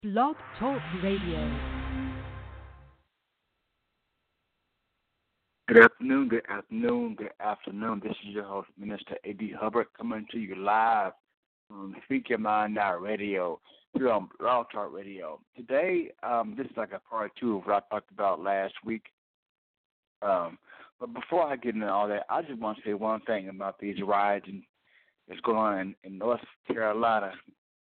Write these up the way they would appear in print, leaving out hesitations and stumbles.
Blog Talk Radio. Good afternoon, good afternoon, good afternoon. This is your host, Minister A.D. Hubbard, coming to you live from Speak Your Mind Now Radio here on Blog Talk Radio. Today, this is like a part two of what I talked about last week. But before I get into all that, I just want to say one thing about these riots that's going on in North Carolina.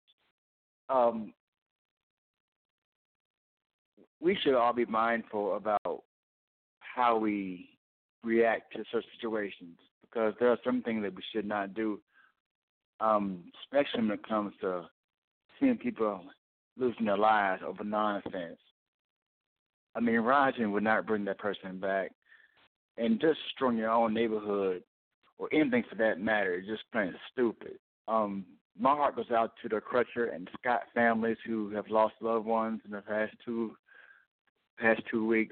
We should all be mindful about how we react to such situations, because there are some things that we should not do, especially when it comes to seeing people losing their lives over nonsense. I mean, rioting would not bring that person back, and just destroying your own neighborhood or anything for that matter is just plain stupid. My heart goes out to the Crutcher and Scott families who have lost loved ones in the past two weeks.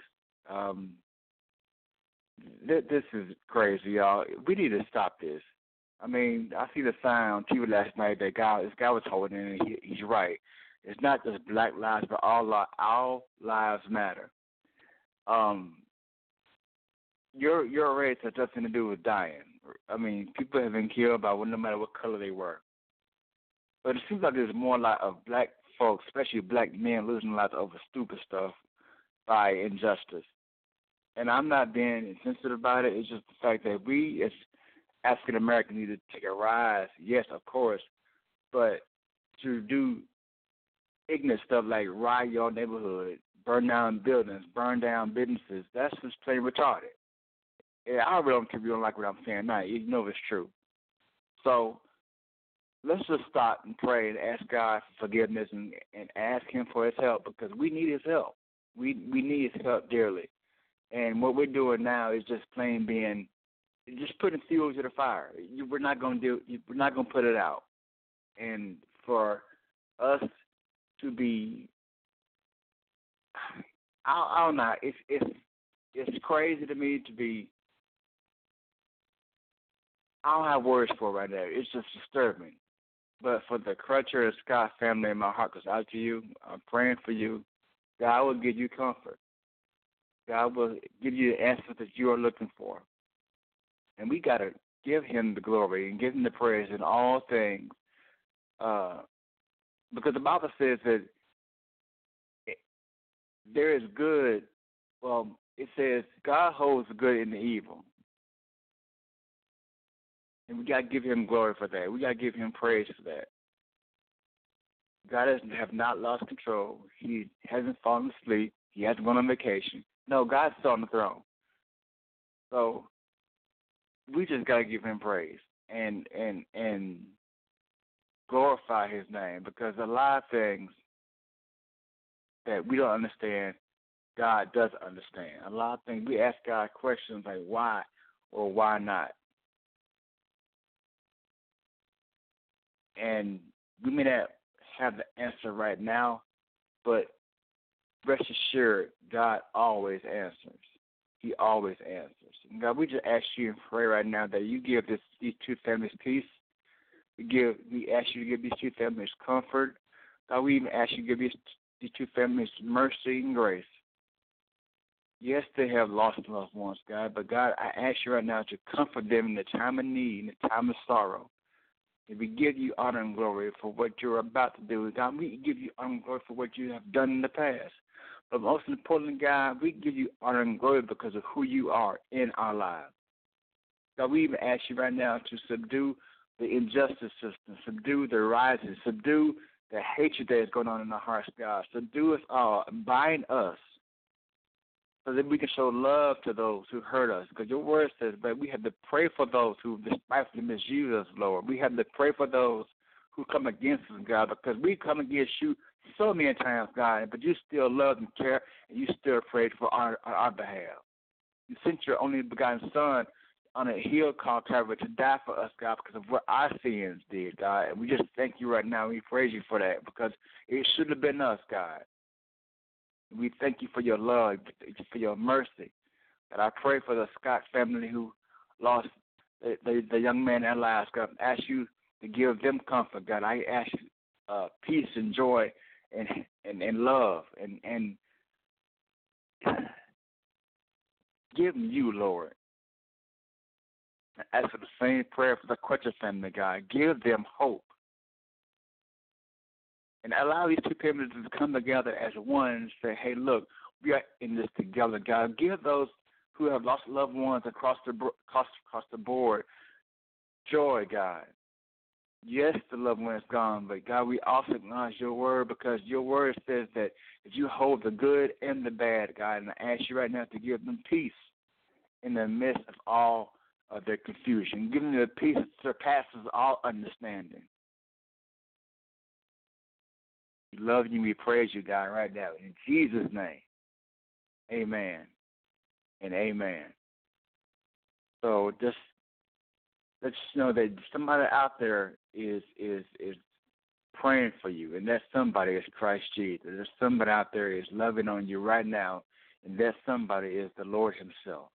This is crazy, y'all. We need to stop this. I mean, I see the sign on TV last night that this guy was holding it, and he's right. It's not just black lives, but all lives matter. Your race has nothing to do with dying. I mean, people have been killed by no matter what color they were. But it seems like there's more like of black folks, especially black men, losing lives over stupid stuff by injustice. And I'm not being insensitive about it. It's just the fact that we as African Americans need to take a rise. Yes, of course, but to do ignorant stuff like riot your neighborhood, burn down buildings, burn down businesses, that's just plain retarded. Yeah, I really don't care if you don't like what I'm saying now. You know it's true. So let's just stop and pray and ask God for forgiveness and ask Him for His help, because we need His help. We need His help dearly. And what we're doing now is just just putting fuel to the fire. We're not going to put it out. And for us to be, I don't know. It's crazy to me to be. I don't have words for it right now. It's just disturbing. But for the Crutcher and Scott family, my heart goes out to you. I'm praying for you. God will give you comfort. God will give you the answers that you are looking for. And we got to give Him the glory and give Him the praise in all things. Because the Bible says that there is good. Well, it says God holds the good in the evil. And we got to give Him glory for that. We got to give Him praise for that. God have not lost control. He hasn't fallen asleep. He hasn't gone on vacation. No, God's still on the throne. So we just got to give Him praise and glorify His name, because a lot of things that we don't understand, God does understand. A lot of things we ask God questions like why or why not. And we may not have the answer right now, but rest assured, God always answers. He always answers. And God, we just ask you and pray right now that you give these two families peace. We ask you to give these two families comfort. God, we even ask you to give these two families mercy and grace. Yes, they have lost loved ones, God, but God, I ask you right now to comfort them in the time of need, in the time of sorrow. And we give you honor and glory for what you're about to do. God, we give you honor and glory for what you have done in the past. But most importantly, God, we give you honor and glory because of who you are in our lives. God, we even ask you right now to subdue the injustice system, subdue the rising, subdue the hatred that is going on in our hearts, God. Subdue us all and bind us so that we can show love to those who hurt us. Because your word says that we have to pray for those who despitefully misuse us, Lord. We have to pray for those who come against us, God, because we come against you so many times, God, but you still love and care, and you still prayed for our behalf. You sent your only begotten Son on a hill called Calvary to die for us, God, because of what our sins did, God. And we just thank you right now. We praise you for that, because it should have been us, God. We thank you for your love, for your mercy. And I pray for the Scott family who lost the young man in their lives, God. I ask you to give them comfort, God. I ask you peace and joy and love and give them you, Lord. I ask for the same prayer for the Quetcher family, God. Give them hope. And allow these two families to come together as one and say, hey, look, we are in this together, God. Give those who have lost loved ones across the board joy, God. Yes, the loved one is gone, but God, we also acknowledge your word because your word says that if you hold the good and the bad, God, and I ask you right now to give them peace in the midst of all of their confusion. Give them the peace that surpasses all understanding. We love you and we praise you, God, right now. In Jesus' name, amen and amen. So just let's know that somebody out there is praying for you, and that somebody is Christ Jesus. There's somebody out there is loving on you right now, and that somebody is the Lord himself.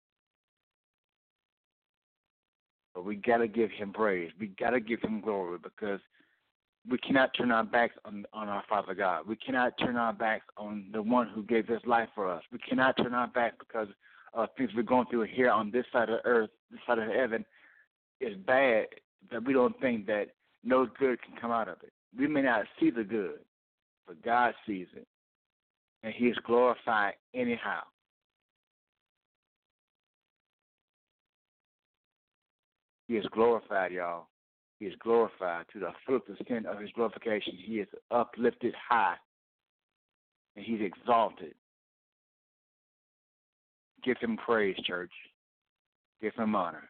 But we got to give him praise. We got to give him glory because we cannot turn our backs on our Father God. We cannot turn our backs on the one who gave his life for us. We cannot turn our backs because of things we're going through here on this side of earth, this side of heaven. Is bad that we don't think that no good can come out of it. We may not see the good, but God sees it, and he is glorified anyhow. He is glorified, y'all. He is glorified to the full extent of his glorification. He is uplifted high, and he's exalted. Give him praise, church. Give him honor.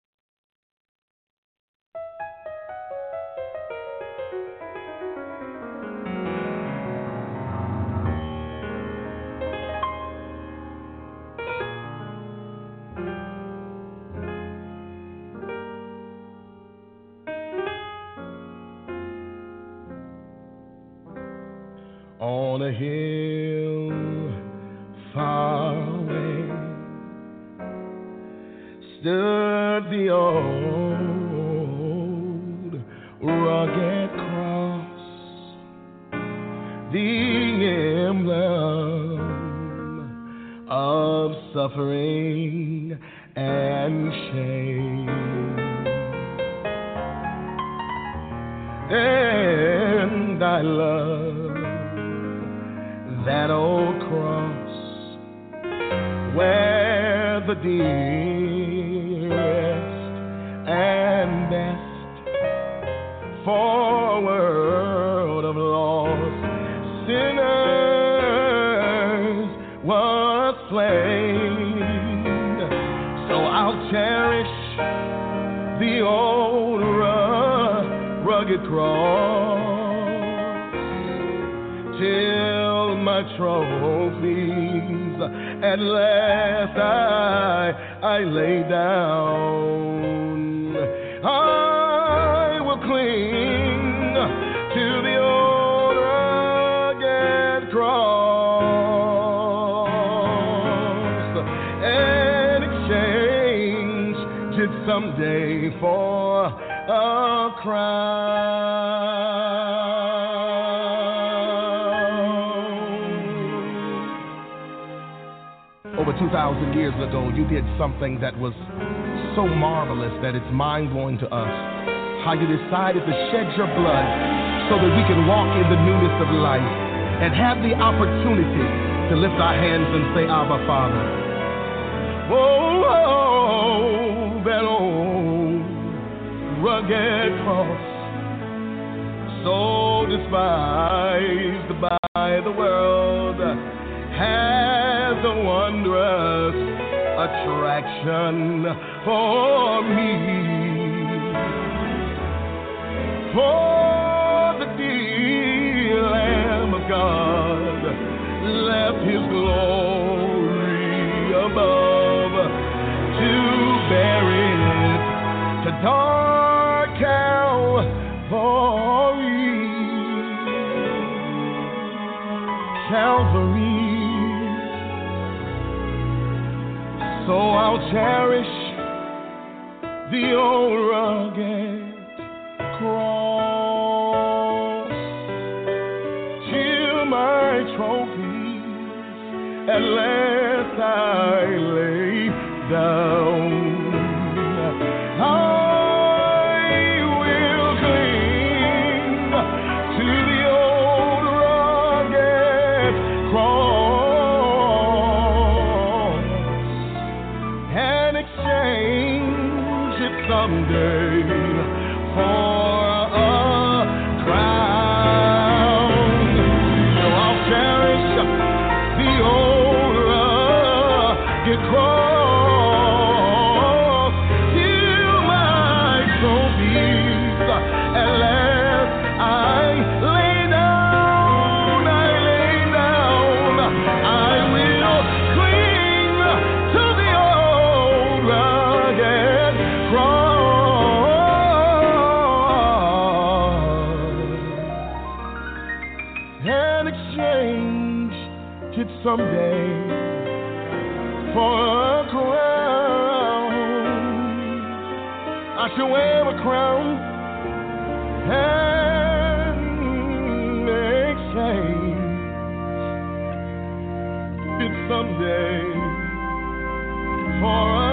On a hill far away stood the old rugged cross, the emblem of suffering and shame. And I love that old cross where the dearest and best for a world of lost sinners was slain. So I'll cherish the old rugged cross till my trophies at last I lay down. I will cling to the old rugged cross and exchange it someday for a crown. Over 2,000 years ago, you did something that was so marvelous that it's mind-blowing to us. How you decided to shed your blood so that we can walk in the newness of life and have the opportunity to lift our hands and say, Abba, Father. Oh, that old rugged cross, so despised by the world, has a wondrous attraction for me. For the dear Lamb of God left his glory above to bear it to dark Calvary. So I'll cherish the old rugged cross At last I lay down. I will cling to the old rugged cross and exchange it someday for a crown. So I'll cherish the old rugged cross till my soul peace. At last I lay down, I lay down. I will cling to the old rugged cross and exchange it someday for a crown. I shall wear a crown and exchange it someday for a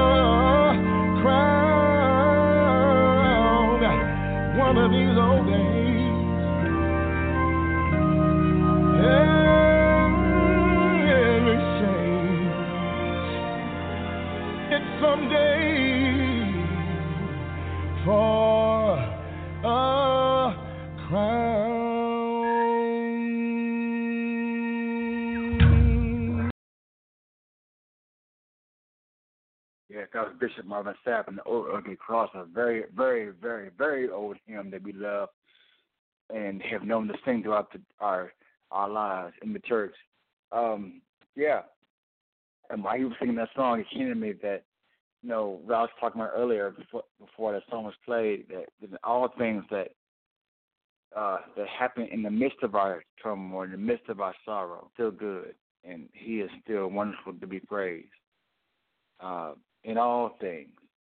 crown. One of these old days. And exchange it someday for a crown. Yeah, that was Bishop Marvin Sapp and the Old Ugly Cross, a very, very, very, very old hymn that we love and have known to sing throughout our lives in the church. Yeah, and while he was singing that song, it came to me that, what I was talking about earlier before that song was played, that all things that happen in the midst of our turmoil, in the midst of our sorrow, still good, and he is still wonderful to be praised in all things.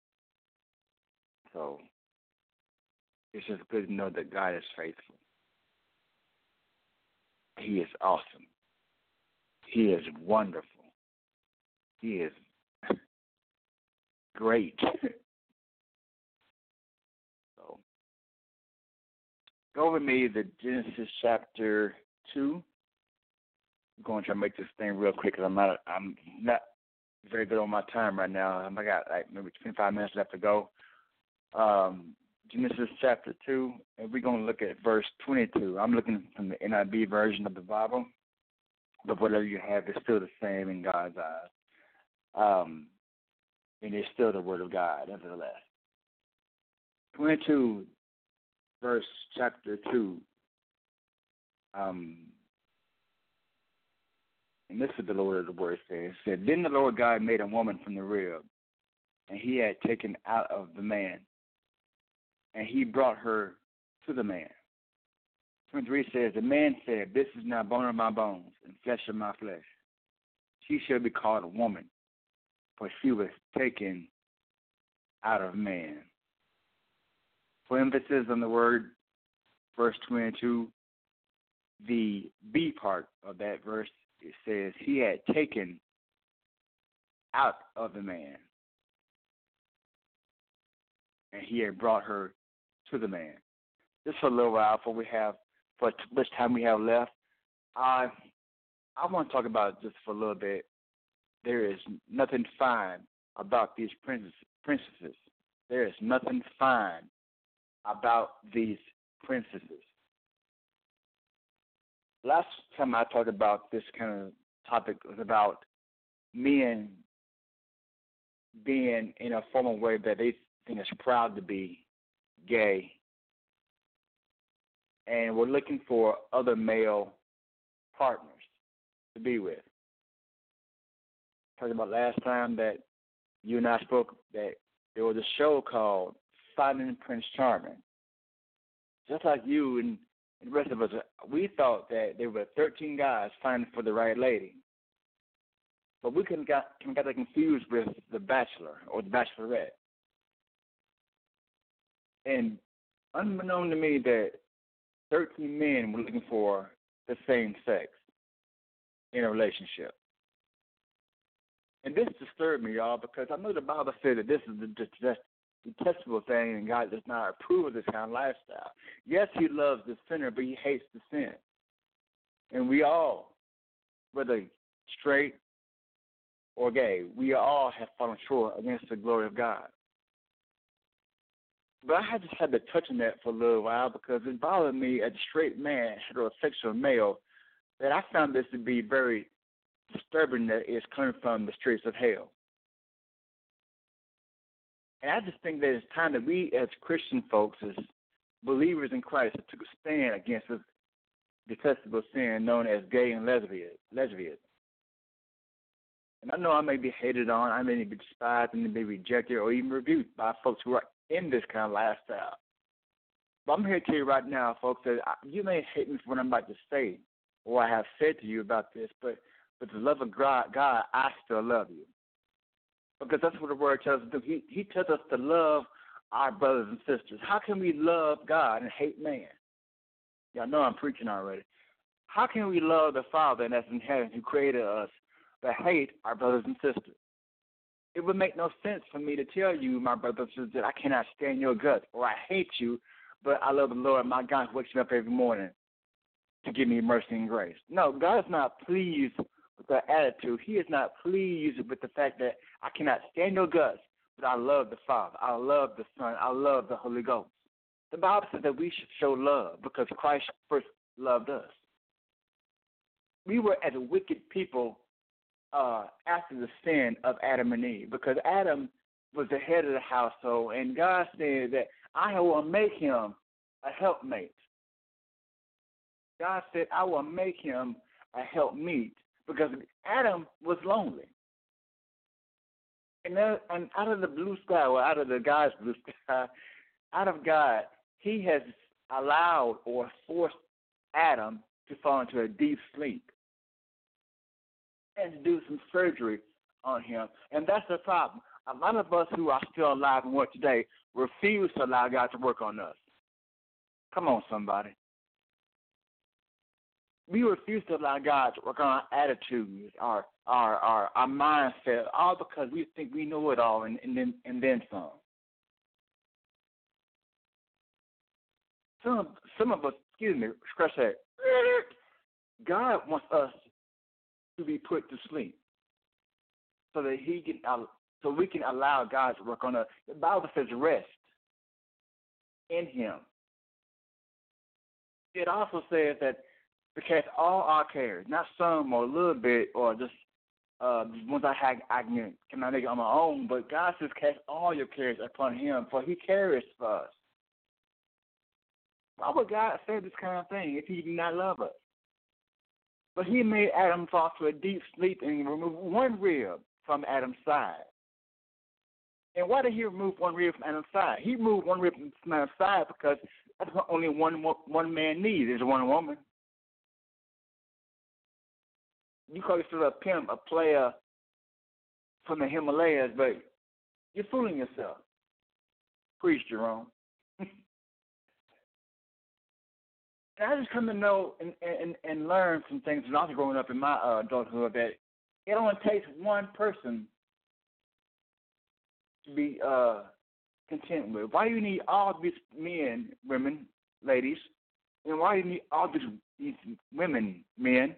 So it's just good to know that God is faithful. He is awesome. He is wonderful. He is great. So, go with me to Genesis chapter 2. I'm going to try to make this thing real quick because I'm not very good on my time right now. I got maybe 25 minutes left to go. Genesis chapter 2, and we're going to look at verse 22. I'm looking from the NIV version of the Bible, but whatever you have is still the same in God's eyes. And it's still the Word of God, nevertheless. 22, verse chapter 2. And this is the Lord of the Word says. It said, Then the Lord God made a woman from the rib, and he had taken out of the man, and he brought her to the man. 23 says, The man said, This is now bone of my bones and flesh of my flesh. She shall be called a woman, for she was taken out of man. For emphasis on the word, verse 22, the B part of that verse, it says, He had taken out of the man, and he had brought her to the man. Just for a little while, for much time we have left, I want to talk about just for a little bit. There is nothing fine about these princesses. There is nothing fine about these princesses. Last time I talked about this kind of topic was about men being in a formal way that they think is proud to be gay, and we're looking for other male partners to be with. Talking about last time that you and I spoke that there was a show called Finding Prince Charming. Just like you and the rest of us, we thought that there were 13 guys finding for the right lady. But we got that confused with The Bachelor or The Bachelorette. And unbeknown to me that 13 men were looking for the same sex in a relationship. And this disturbed me, y'all, because I know the Bible said that this is the detestable thing, and God does not approve of this kind of lifestyle. Yes, he loves the sinner, but he hates the sin. And we all, whether straight or gay, we all have fallen short against the glory of God. But I just had to touch on that for a little while because it bothered me as a straight man, heterosexual male, that I found this to be very disturbing that it's coming from the streets of hell. And I just think that it's time that we as Christian folks, as believers in Christ, took a stand against this detestable sin known as gay and lesbian. And I know I may be hated on, I may be despised, and be rejected or even rebuked by folks who are in this kind of lifestyle. But I'm here to tell you right now, folks, that you may hate me for what I'm about to say or I have said to you about this, but the love of God, I still love you. Because that's what the Word tells us to do. He tells us to love our brothers and sisters. How can we love God and hate man? Y'all know I'm preaching already. How can we love the Father that's in heaven who created us but hate our brothers and sisters? It would make no sense for me to tell you, my brothers and sisters, that I cannot stand your guts or I hate you, but I love the Lord, my God, who wakes me up every morning to give me mercy and grace. No, God is not pleased with that attitude. He is not pleased with the fact that I cannot stand your guts, but I love the Father. I love the Son. I love the Holy Ghost. The Bible says that we should show love because Christ first loved us. We were as wicked people after the sin of Adam and Eve because Adam was the head of the household, and God said that I will make him a helpmate. God said, I will make him a helpmeet because Adam was lonely. And out of the blue sky, or out of the God's blue sky, out of God, he has allowed or forced Adam to fall into a deep sleep and to do some surgery on him. And that's the problem. A lot of us who are still alive and work today refuse to allow God to work on us. Come on, somebody. We refuse to allow God to work on our attitudes, our mindset, all because we think we know it all and then some. Some of us, scratch that. God wants us to be put to sleep so that so we can allow God to work on us. The Bible says rest in him. It also says that to cast all our cares, not some or a little bit or just ones I cannot make it on my own, but God says cast all your cares upon him, for he cares for us. Why would God say this kind of thing if he did not love us? But he made Adam fall to a deep sleep and removed one rib from Adam's side. And why did he remove one rib from Adam's side? He removed one rib from Adam's side because that's what only one man needs is one woman. You call yourself a pimp, a player from the Himalayas, but you're fooling yourself. Preach, Jerome. And I just come to know and learn some things when I was growing up in my adulthood that it only takes one person to be content with. Why do you need all these men, women, ladies, and why do you need all these women, men?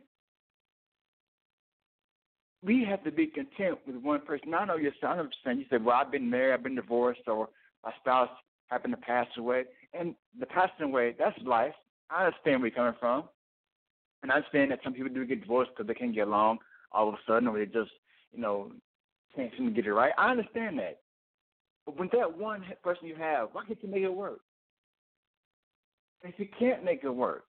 We have to be content with one person. Now, I know you're saying, you said, well, I've been married, I've been divorced, or my spouse happened to pass away. And the passing away, that's life. I understand where you're coming from. And I understand that some people do get divorced because they can't get along all of a sudden, or they just, can't seem to get it right. I understand that. But when that one person you have, why can't you make it work? And if you can't make it work,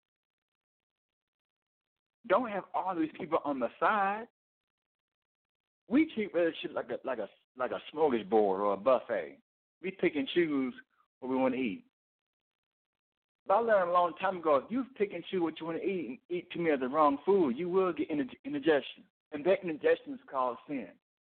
don't have all these people on the side. We treat relationship like a smorgasbord or a buffet. We pick and choose what we want to eat. But I learned a long time ago, if you pick and choose what you want to eat and eat too many of the wrong food, you will get indigestion. And that indigestion is called sin.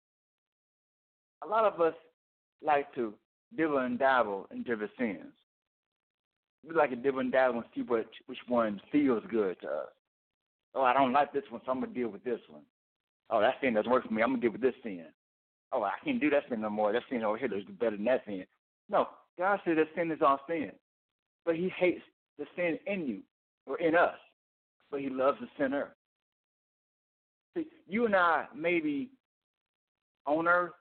A lot of us like to dibble and dabble in different sins. We like to dibble and dabble and see which one feels good to us. Oh, I don't like this one, so I'm going to deal with this one. Oh, that sin doesn't work for me. I'm going to deal with this sin. Oh, I can't do that sin no more. That sin over here looks better than that sin. No, God said that sin is all sin. But he hates the sin in you or in us. But he loves the sinner. See, you and I may be on earth,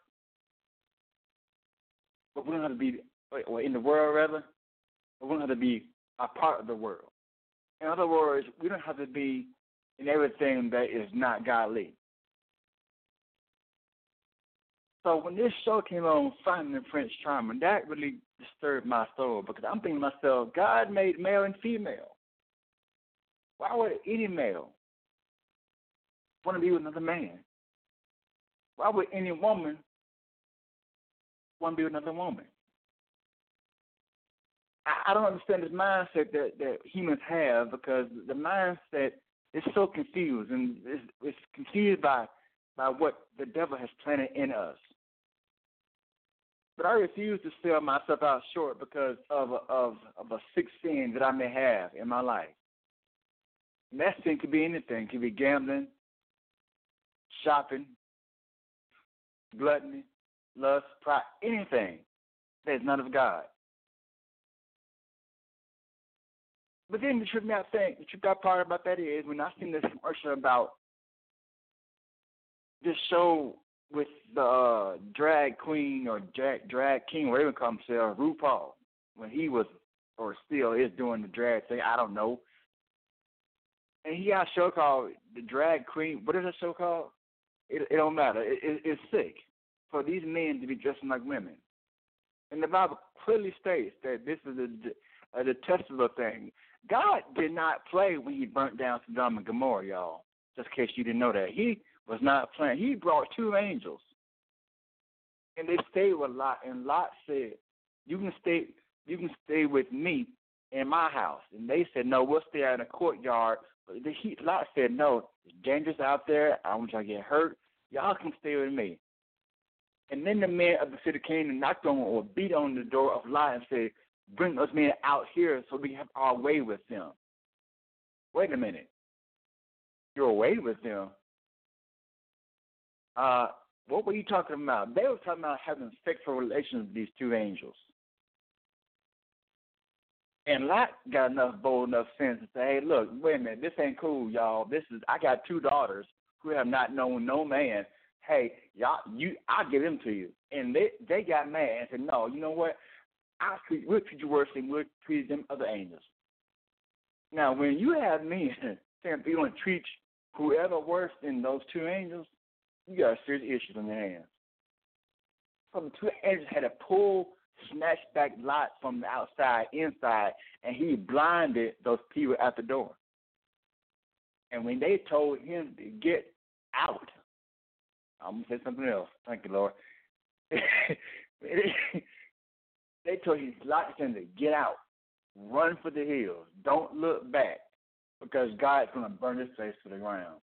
but we don't have to be, or in the world rather, but we don't have to be a part of the world. In other words, we don't have to be in everything that is not godly. So when this show came on, Finding the Prince Charming, that really disturbed my soul because I'm thinking to myself, God made male and female. Why would any male want to be with another man? Why would any woman want to be with another woman? I don't understand this mindset that humans have because the mindset is so confused and it's confused by what the devil has planted in us. But I refuse to sell myself out short because of a sick sin that I may have in my life. And that sin could be anything. It could be gambling, shopping, gluttony, lust, pride, anything that is not of God. But then the truth part about that is when I seen this commercial about this show with the drag queen or drag king, whatever you call himself, RuPaul, when he was or still is doing the drag thing, I don't know. And he got a show called The Drag Queen. What is that show called? It don't matter. It's sick for these men to be dressing like women. And the Bible clearly states that this is a detestable thing. God did not play when he burnt down Sodom and Gomorrah, y'all, just in case you didn't know that. He was not playing. He brought two angels, and they stayed with Lot, and Lot said, you can stay with me in my house. And they said, no, we'll stay out in the courtyard. But Lot said, no, it's dangerous out there. I don't want y'all to get hurt. Y'all can stay with me. And then the men of the city came and knocked on or beat on the door of Lot and said, bring those men out here so we have our way with them. Wait a minute. You're away with them? What were you talking about? They were talking about having sexual relations with these two angels. And Lot got bold enough sense to say, hey, look, wait a minute, this ain't cool, y'all. I got two daughters who have not known no man. Hey, y'all, I'll give them to you. And they got mad and said, no, you know what? We'll treat you worse than we'll treat them other angels. Now, when you have men saying you want to treat whoever worse than those two angels, you got serious issues on your hands. So the two angels had to snatch back Lot from the outside, inside, and he blinded those people at the door. And when they told him to get out, I'm going to say something else. Thank you, Lord. They told Lot to get out, run for the hills, don't look back, because God's going to burn this place to the ground.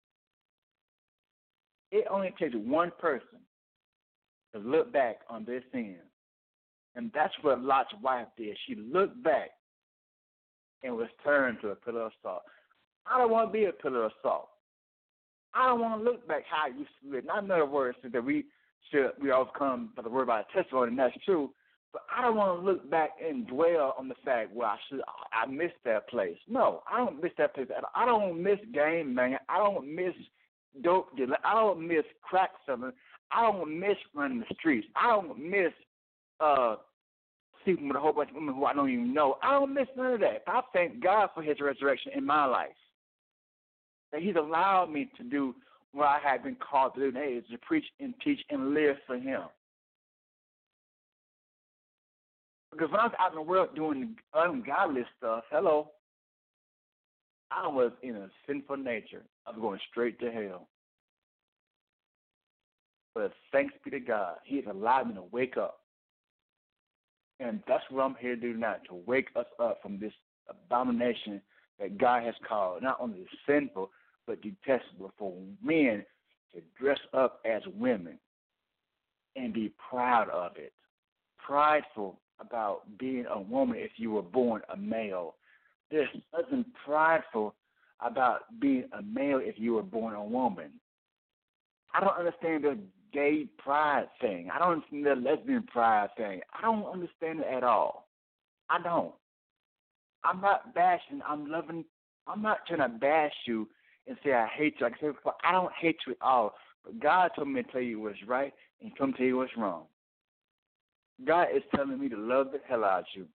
It only takes one person to look back on their sins. And that's what Lot's wife did. She looked back and was turned to a pillar of salt. I don't want to be a pillar of salt. I don't want to look back how I used to live. Not in other words, that we overcome by the word by testimony, and that's true. But I don't want to look back and dwell on the fact, I missed that place. No, I don't miss that place. I don't miss game banging. I don't miss dope dealing. I don't miss crack selling. I don't miss running the streets. I don't miss sleeping with a whole bunch of women who I don't even know. I don't miss none of that. I thank God for his resurrection in my life. That he's allowed me to do what I have been called to do, and that is to preach and teach and live for him. Because when I was out in the world doing ungodly stuff, I was in a sinful nature. I was going straight to hell. But thanks be to God, he has allowed me to wake up. And that's what I'm here to do now, to wake us up from this abomination that God has called, not only sinful, but detestable for men to dress up as women and be proud of it. Prideful about being a woman if you were born a male. There's nothing prideful about being a male if you were born a woman. I don't understand the gay pride thing. I don't understand the lesbian pride thing. I don't understand it at all. I don't. I'm not bashing. I'm loving. I'm not trying to bash you and say I hate you. Like I said before, I don't hate you at all. But God told me to tell you what's right and He told me to tell you what's wrong. God is telling me to love the hell out of you.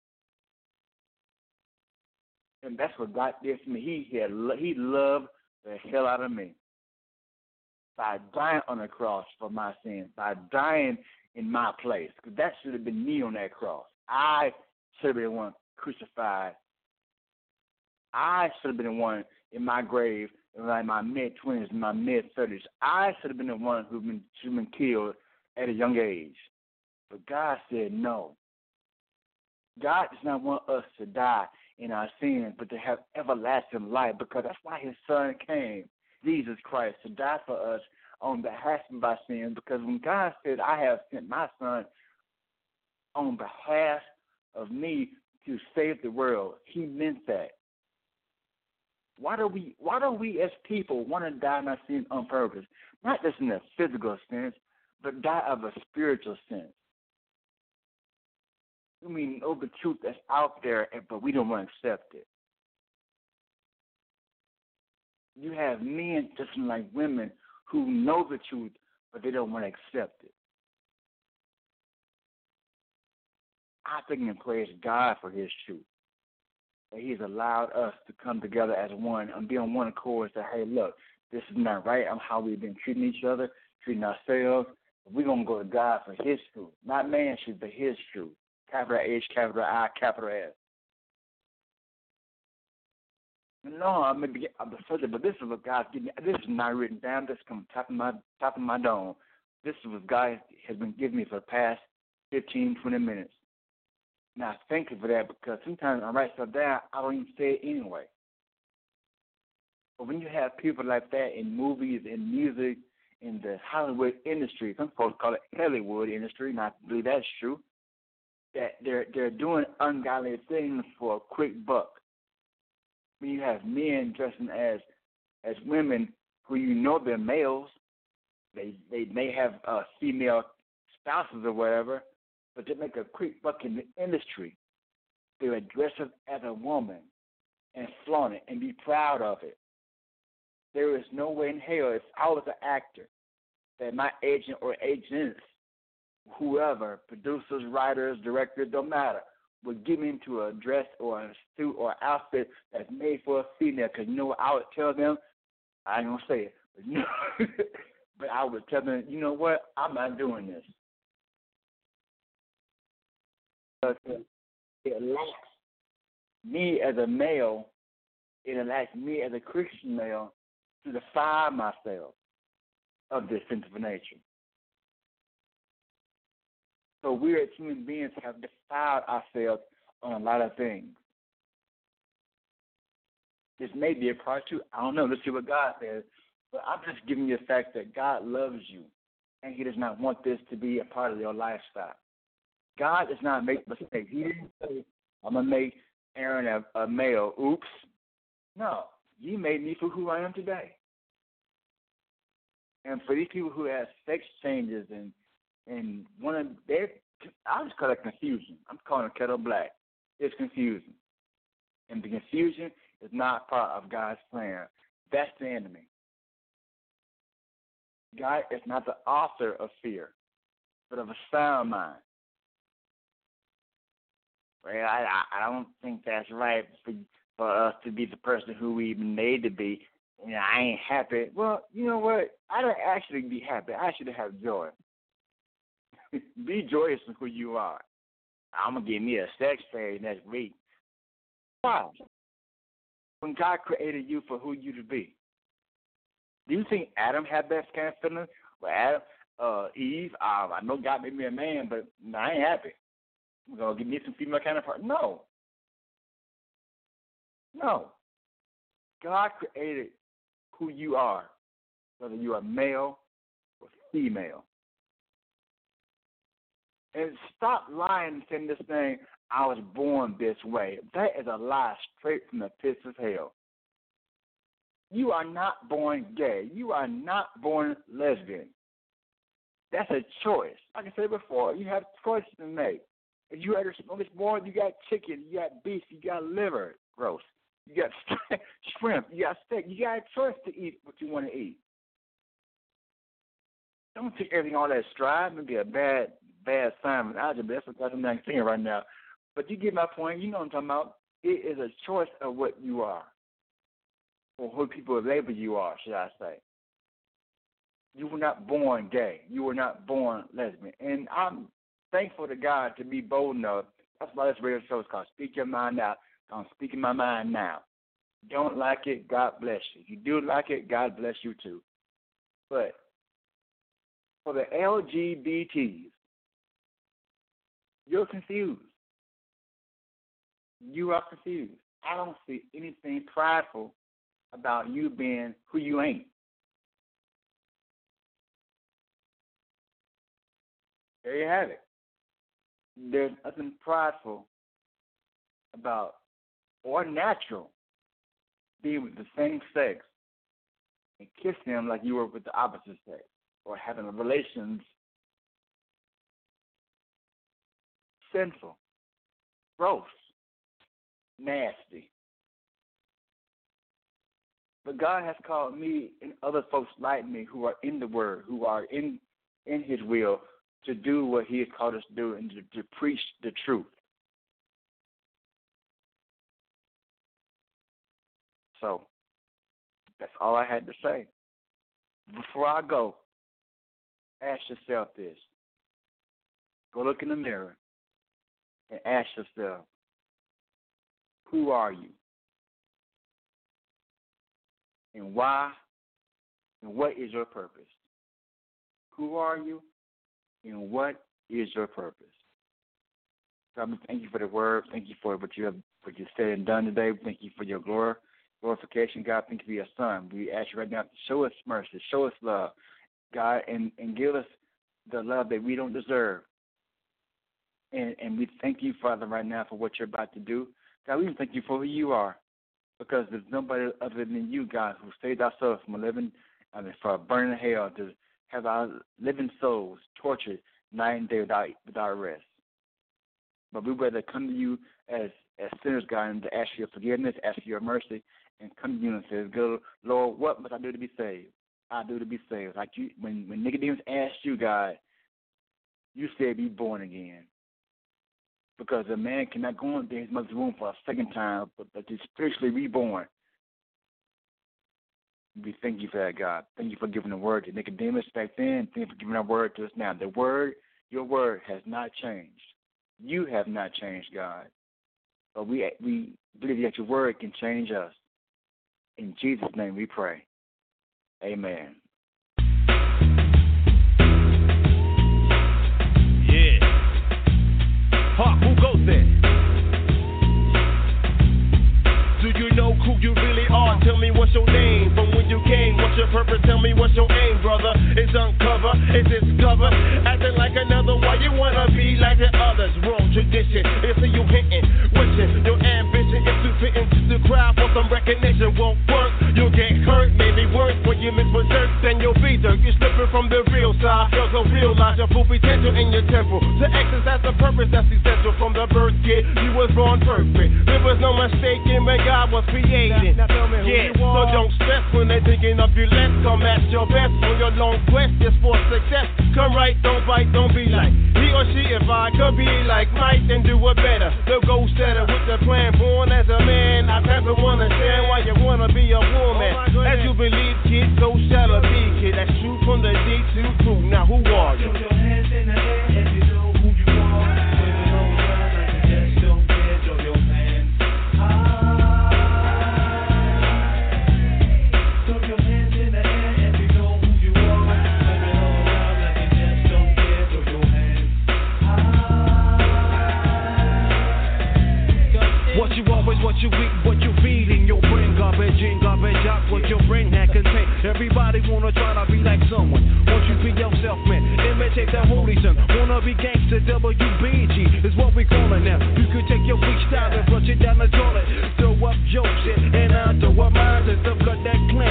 And that's what God did for me. He loved the hell out of me by dying on the cross for my sins, by dying in my place. Because that should have been me on that cross. I should have been the one crucified. I should have been the one in my grave in like my mid-20s, my mid-30s. I should have been the one who'd been killed at a young age. But God said no. God does not want us to die in our sins, but to have everlasting life, because that's why His Son came, Jesus Christ, to die for us on behalf of our sins. Because when God said, I have sent my Son on behalf of me to save the world, He meant that. Why do we as people want to die in our sins on purpose? Not just in a physical sense, but die of a spiritual sense. I mean, know the truth that's out there, but we don't want to accept it. You have men just like women who know the truth, but they don't want to accept it. I think and praise God for His truth. That He's allowed us to come together as one and be on one accord and say, hey, look, this is not right. I'm how we've been treating each other, treating ourselves. We're going to go to God for His truth. Not man's truth, but His truth. Capital H, capital I, capital S. No, I may be further, but this is what God's giving me. This is not written down. This comes top of my dome. This is what God has been giving me for the past 15, 20 minutes. Now, thank you for that, because sometimes I write stuff down, I don't even say it anyway. But when you have people like that in movies, in music, in the Hollywood industry, some folks call it Hollywood industry, and I believe that's true, that they're doing ungodly things for a quick buck. When you have men dressing as women who you know they're males, they may have female spouses or whatever, but they make a quick buck in the industry. They would dress up as a woman and flaunt it and be proud of it. There is no way in hell, if I was an actor, that my agent or agents, whoever, producers, writers, directors, don't matter, would get me into a dress or a suit or outfit that's made for a female. Because you know what I would tell them? I ain't going to say it. But, you know, but I would tell them, you know what? I'm not doing this. Because it lacks me as a male, it lacks me as a Christian male to defy myself of this sinful nature. So we as human beings have defiled ourselves on a lot of things. This may be a part two. I don't know. Let's see what God says. But I'm just giving you the fact that God loves you, and He does not want this to be a part of your lifestyle. God does not make mistakes. He didn't say, I'm going to make Aaron a male. Oops. No. He made me for who I am today. And for these people who have sex changes and one of their, I just call it confusion. I'm calling it kettle black. It's confusing. And the confusion is not part of God's plan. That's the enemy. God is not the author of fear, but of a sound mind. Well, I don't think that's right for us to be the person who we made to be. You know, I ain't happy. Well, you know what? I don't actually be happy. I should have joy. Be joyous in who you are. I'm going to give me a sex phase next week. Why? When God created you for who you to be. Do you think Adam had that kind of feeling? Well, Adam, Eve, I know God made me a man, but I ain't happy. I'm going to give me some female counterpart. No. No. God created who you are, whether you are male or female. And stop lying and saying this thing, I was born this way. That is a lie straight from the pits of hell. You are not born gay. You are not born lesbian. That's a choice. Like I said before, you have choices to make. If you are born, you got chicken, you got beef, you got liver, gross. You got shrimp, you got steak. You got a choice to eat what you want to eat. Don't take everything all that stride. Maybe a bad sign with algebra. That's what I'm not saying right now. But you get my point. You know what I'm talking about. It is a choice of what you are, or who people label you are, should I say. You were not born gay. You were not born lesbian. And I'm thankful to God to be bold enough. That's why this radio show is called Speak Your Mind Out. I'm speaking my mind now. Don't like it, God bless you. If you do like it, God bless you too. But for the LGBTs, you're confused. You are confused. I don't see anything prideful about you being who you ain't. There you have it. There's nothing prideful about or natural being with the same sex and kissing them like you were with the opposite sex or having relations. Sinful, gross, nasty. But God has called me and other folks like me who are in the Word, who are in His will, to do what He has called us to do and to preach the truth. So that's all I had to say. Before I go, ask yourself this. Go look in the mirror and ask yourself, who are you? And why? And what is your purpose? Who are you? And what is your purpose? God, thank you for the word. Thank you for what you said and done today. Thank you for your glorification, God. Thank you for your Son. We ask you right now to show us mercy, show us love, God, and give us the love that we don't deserve. And we thank you, Father, right now for what you're about to do. God, we even thank you for who you are, because there's nobody other than you, God, who saved our souls from for a burning hell, to have our living souls tortured night and day without rest. But we rather come to you as sinners, God, and to ask for your forgiveness, ask for your mercy, and come to you and say, "Good Lord, what must I do to be saved? I do to be saved." Like you, when Nicodemus asked you, God, you said, "Be born again." Because a man cannot go into his mother's womb for a second time, but is spiritually reborn. We thank you for that, God. Thank you for giving the word to Nicodemus back then. Thank you for giving our word to us now. Your word has not changed. You have not changed, God. But we believe that your word can change us. In Jesus' name we pray. Amen. Yeah. Hawk, who goes there? Do you know who you really are? Tell me what's your name. From when you came, what's your purpose? Tell me what's your aim, brother. It's uncover, it's discover. Acting like another, why you wanna be like the others? Wrong tradition, it's you hitting, wishing your ambition is to fit into the crowd for some recognition. Won't work, you'll get hurt, maybe worse. When you miss berserk, then you'll be dirt. You're slipping from the real side. Girls don't realize your full potential in your temple. To exercise the purpose that's essential from the birth, kid. You was born perfect. There was no mistaking when God was creating. Now tell me who you are. So don't stress when they're thinking of you. Let's come at your best on your long quest just for success. Come right, don't bite, don't be like he or she. If I could be like Mike, then do it better. The goal setter with the plan. Born as a man, I never understand why you wanna be a woman. As you believe, kid, so shall it be, kid. That's true from the D to true. Now who are you? Put your hands in the air if you know who you are. When you don't run like you just don't care, throw your hands high. Throw your hands in the air if you know who you are. When you don't run like you just don't care, throw your hands high. What you always, what you eat, what you feeding your brain. Garbage in, garbage out, what your brain had contained. Everybody wanna try to be like someone. Won't you be yourself, man? Imitate the holy son. Wanna be gangster, WBG is what we call it now. You could take your freestyle and flush it down the toilet. Throw up jokes and I throw up mine. It's the blood that cleanses.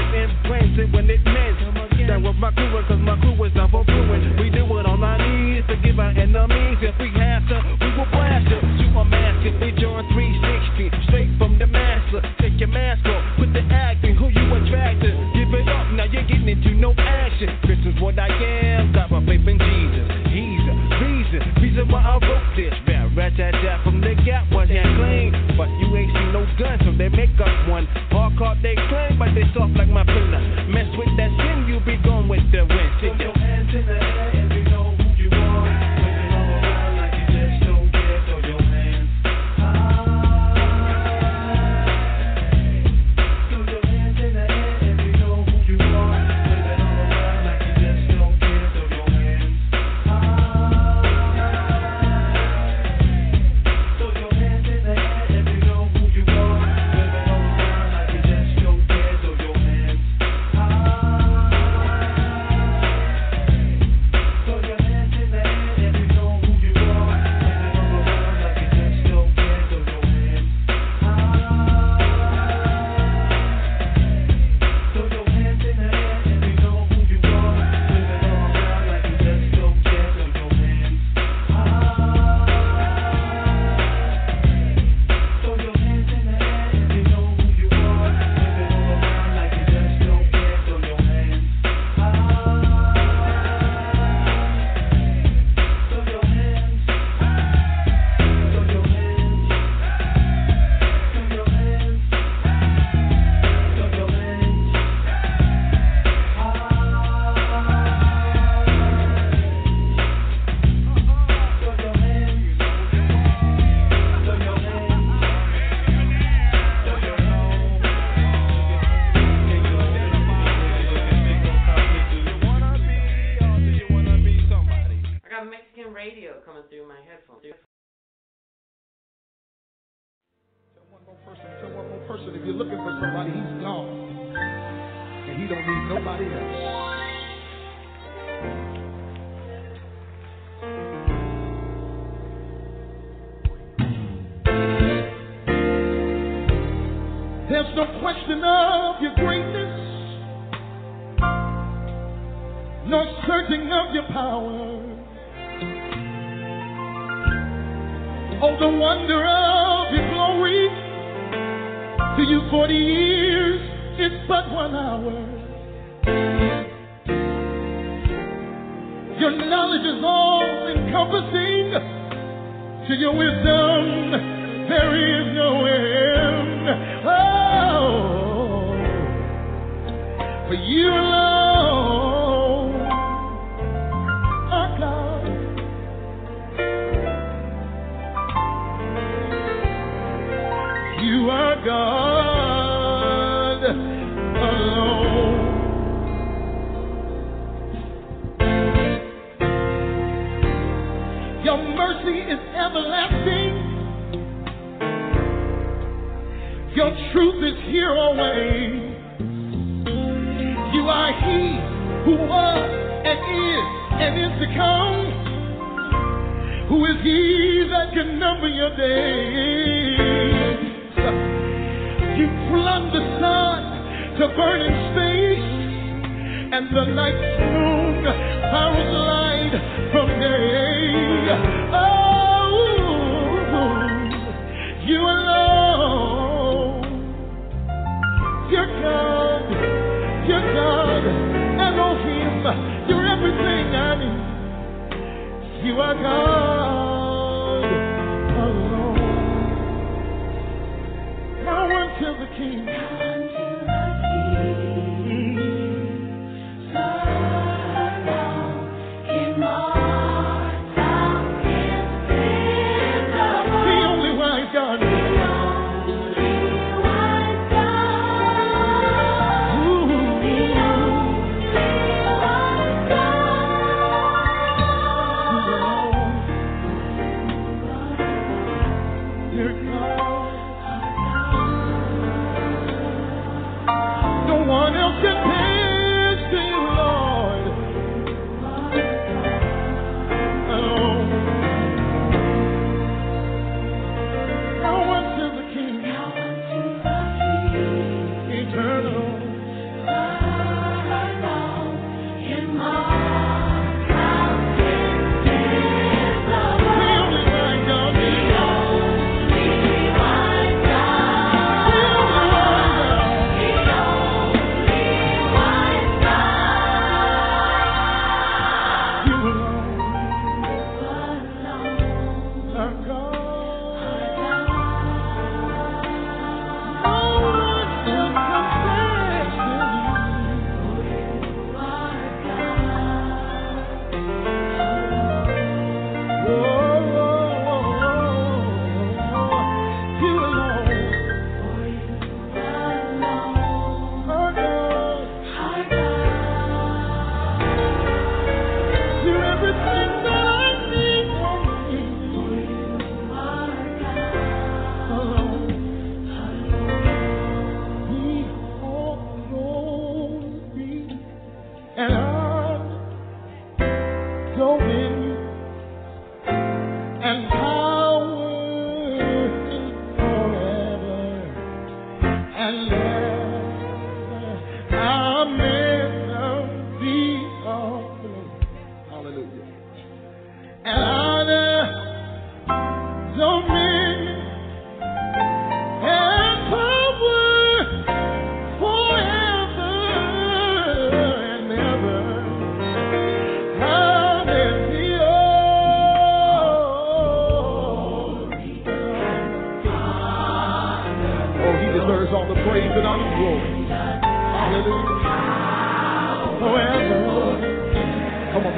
it when it meant. That was my crew, cause my crew is not for brewing. We do it on our knees to give our enemies. If we have to, we will blast it. Shoot my mask and we join 360. Straight from the master. Take your mask off, put the acting. Who you attracted? Give it up, now you're getting into no action. Christian's what I am, got my faith in Jesus. He's the reason why I wrote this rap. Rat-tat-tat from the gap wasn't clean. But you ain't seen no gun, so they make up one. Hard card they claim, but they soft like my pillar. Mess with that sin, you be gone with the wind. Put your hands in the air and you know who you are. Wave it all around like you just don't care. Throw your hands high. Throw your hands in the air and you know who you are. Wave it all around like you just don't care. Throw your hands high. Throw your hands in the air and you know who you are. Wave it all around like you just don't care. Throw your hands high. Tell one more person, if you're looking for somebody, he's gone. And he don't need nobody else. There's no question of your greatness, no searching of your power. Oh, the wonder of your glory. To you 40 years, it's but 1 hour. Your knowledge is all encompassing. To your wisdom, there is no end. Oh, for you alone are God. You are God alone. Your mercy is everlasting. Your truth is here always. You are He who was and is to come. Who is He that can number your days? You flung the sun to burn in space, and the night's moon powers light from day. Oh, you alone. You're God. You're God. Elohim. You're everything I need. You are God alone. Now unto the King.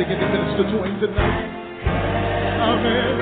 begin to minister to him tonight. Amen.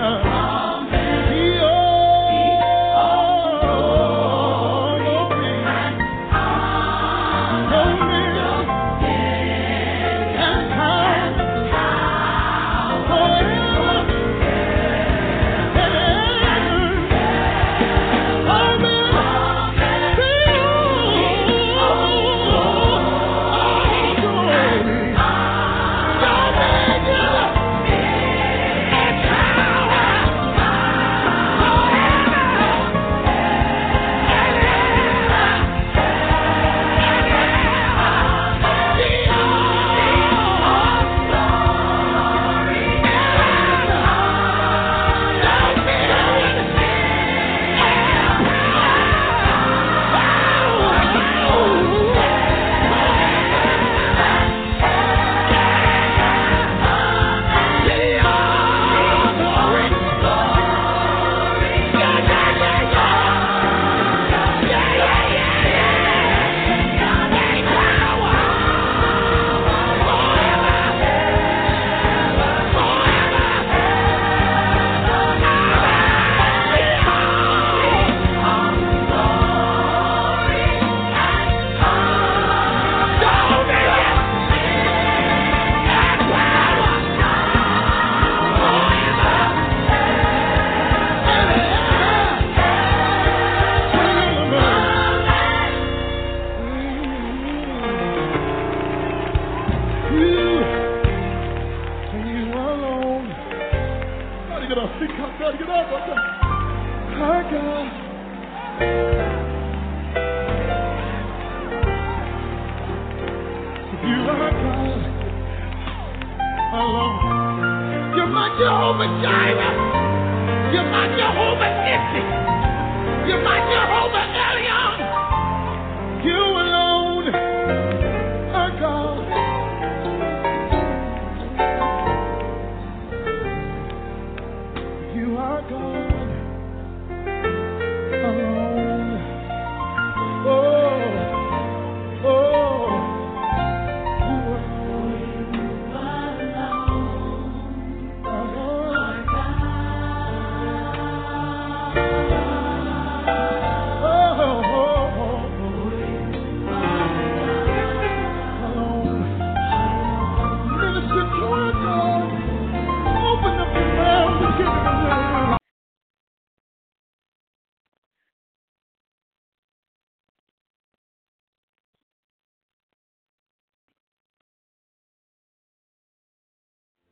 You're my Jehovah Jireh. You're my Jehovah Nissi. You're my Jehovah